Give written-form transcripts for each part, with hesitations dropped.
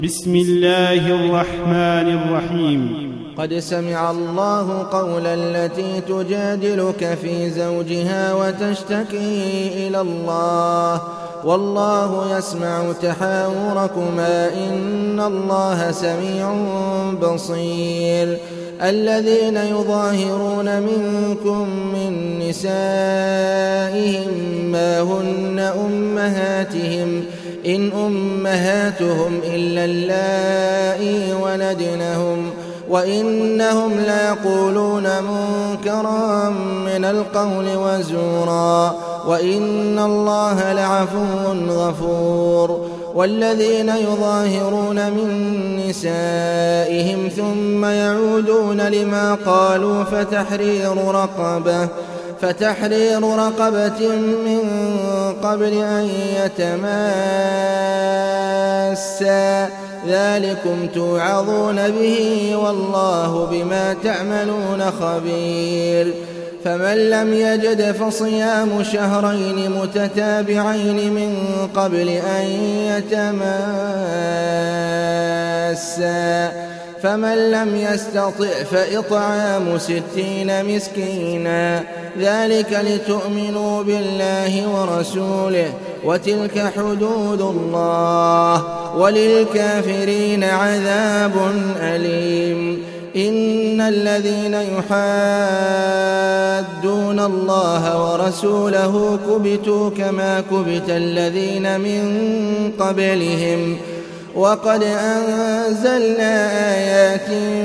بسم الله الرحمن الرحيم. قد سمع الله قول التي تجادلك في زوجها وتشتكي إلى الله والله يسمع تحاوركما إن الله سميع بصير. الذين يظاهرون منكم من نسائهم ما هن أمهاتهم إن أمهاتهم إلا اللائي ولدنهم وإنهم ليقولون منكرا من القول وزورا وإن الله لعفو غفور. والذين يظاهرون من نسائهم ثم يعودون لما قالوا فتحرير رقبة من قبل أن يتماسا ذلكم توعظون به والله بما تعملون خبير. فمن لم يجد فصيام شهرين متتابعين من قبل أن يتماسا فمن لم يستطع فإطعام 60 مسكينا ذلك لتؤمنوا بالله ورسوله وتلك حدود الله وللكافرين عذاب أليم. إن الذين يحادون الله ورسوله كبتوا كما كبت الذين من قبلهم وقد أنزلنا آيات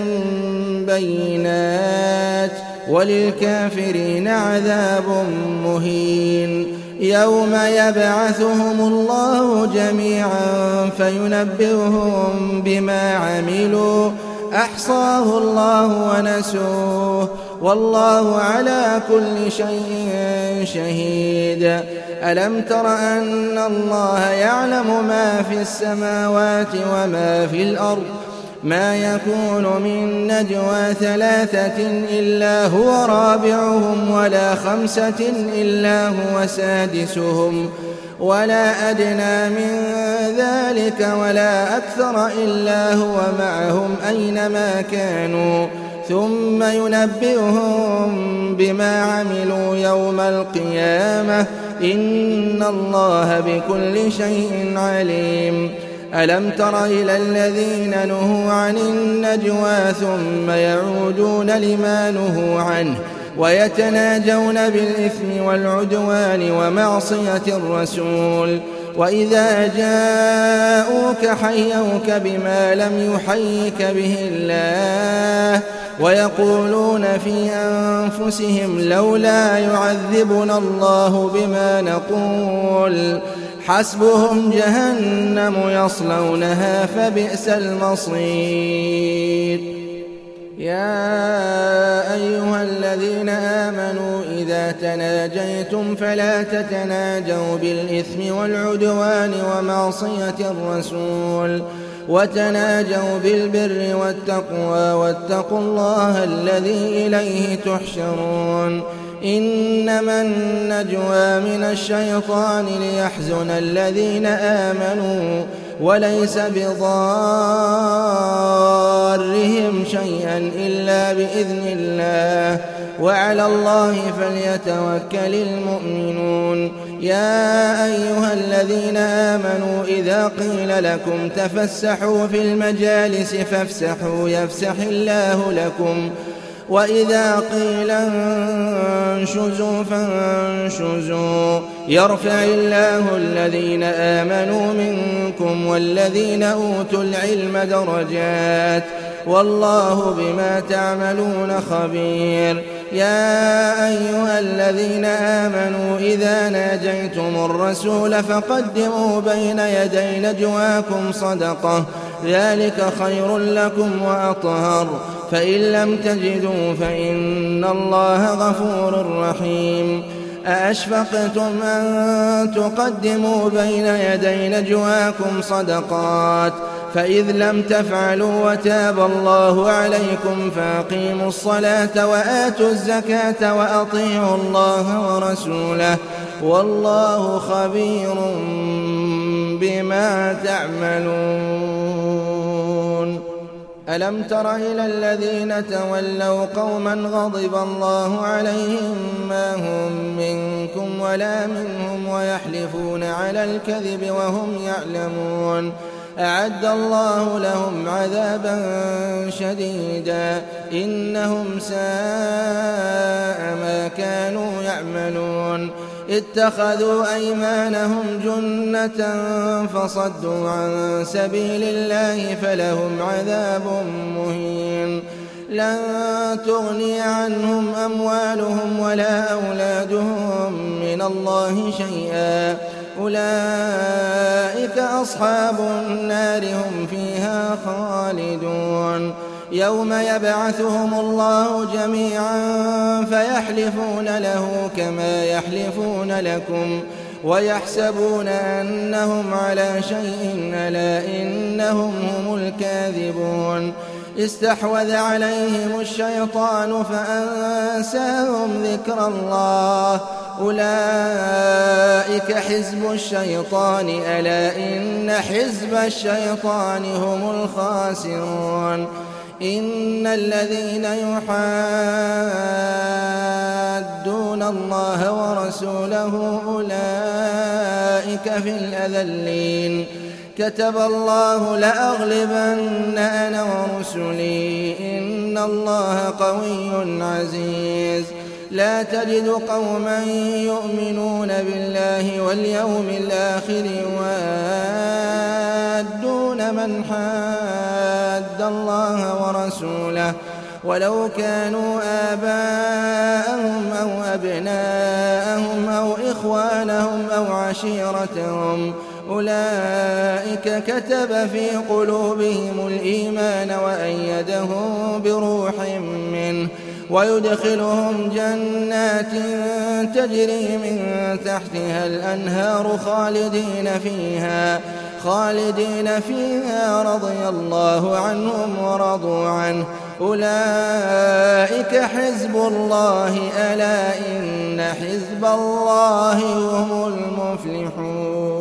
بينات وللكافرين عذاب مهين. يوم يبعثهم الله جميعا فينبئهم بما عملوا أحصاه الله ونسوه والله على كل شيء شهيد. ألم تر أن الله يعلم ما في السماوات وما في الأرض ما يكون من نجوى 3 إلا هو رابعهم ولا 5 إلا هو سادسهم ولا أدنى من ذلك ولا أكثر إلا هو معهم أينما كانوا ثم ينبئهم بما عملوا يوم القيامة إن الله بكل شيء عليم. ألم تر إلى الذين نهوا عن النجوى ثم يعودون لما نهوا عنه ويتناجون بالإثم والعدوان ومعصية الرسول وإذا جاءوك حيوك بما لم يحيك به الله ويقولون في أنفسهم لولا يعذبنا الله بما نقول حسبهم جهنم يصلونها فبئس المصير. يا أيها الذين آمنوا إذا تناجيتم فلا تتناجوا بالإثم والعدوان ومعصية الرسول وتناجوا بالبر والتقوى واتقوا الله الذي إليه تحشرون. إنما النجوى من الشيطان ليحزن الذين آمنوا وليس بضارهم شيئا إلا بإذن الله وعلى الله فليتوكل المؤمنون. يا أيها الذين آمنوا إذا قيل لكم تفسحوا في المجالس فافسحوا يفسح الله لكم وإذا قيل انشزوا فانشزوا يرفع الله الذين آمنوا منكم والذين أوتوا العلم درجات والله بما تعملون خبير. يا أيها الذين آمنوا إذا ناجيتم الرسول فقدموا بين يدي نجواكم صدقة ذلك خير لكم وأطهر فإن لم تجدوا فإن الله غفور رحيم. أأشفقتم أن تقدموا بين يدي نجواكم صدقات فإذ لم تفعلوا وتاب الله عليكم فأقيموا الصلاة وآتوا الزكاة وأطيعوا الله ورسوله والله خبير بما تعملون. ألم تر إلى الذين تولوا قوما غضب الله عليهم ما هم منكم ولا منهم ويحلفون على الكذب وهم يعلمون أعد الله لهم عذابا شديدا إنهم ساء ما كانوا يعملون. اتخذوا أيمانهم جنة فصدوا عن سبيل الله فلهم عذاب مهين. لن تغني عنهم أموالهم ولا أولادهم من الله شيئا أولئك أصحاب النار هم فيها خالدون. يوم يبعثهم الله جميعا فيحلفون له كما يحلفون لكم ويحسبون أنهم على شيء ألا إنهم هم الكاذبون. استحوذ عليهم الشيطان فأنساهم ذكر الله أولئك حزب الشيطان ألا إن حزب الشيطان هم الخاسرون. إن الذين يحادون الله ورسوله أولئك في الأذلين. كتب الله لأغلبن أنا ورسلي إن الله قوي عزيز. لا تجد قوما يؤمنون بالله واليوم الآخر يوادون من حاد الله ورسوله ولو كانوا آباءهم أو أبناءهم أو إخوانهم أو عشيرتهم أولئك كتب في قلوبهم الإيمان وأيدهم بروح منه ويدخلهم جنات تجري من تحتها الأنهار خالدين فيها رضي الله عنهم ورضوا عنه أولئك حزب الله ألا إن حزب الله هم المفلحون.